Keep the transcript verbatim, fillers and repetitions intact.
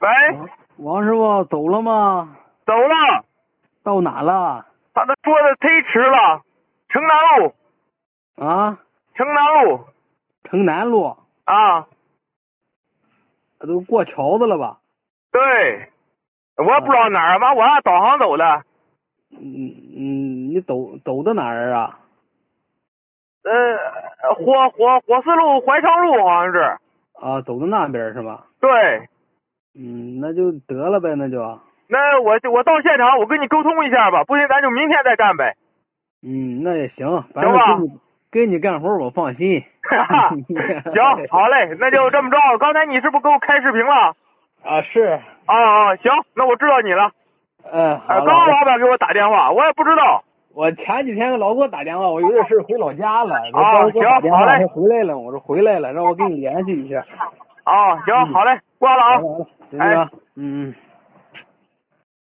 喂， 王师傅走了吗？ 走了， 到哪了？ 他的桌子忒迟了，城南路， 啊， 城南路城南路， 啊， 都过桥子了吧？ 对，我也不知道哪儿，完我按导航走的， 嗯嗯，你走走到哪儿啊？ 呃，火火火四路怀昌路好像是， 啊，走到那边是吧？ 对， 嗯，那就得了呗，那就。 那我我到现场，我跟你沟通一下吧，不行咱就明天再干呗， 嗯，那也行，反行吧正给你给你干活我放心。 哈哈，行，好嘞，那就这么着。刚才你是不是给我开视频了？ 啊，是。 啊啊，行，那我知道你了。 嗯，好哎，刚刚了好了。 老板给我打电话，我也不知道。 我前几天老给我打电话，我有点事回老家了。 啊到时候给我打电话， 行好嘞他回来了，我说回来了，让我给你联系一下。 啊，行， 嗯好嘞，挂了啊。 好了好了，行行。 哎嗯嗯。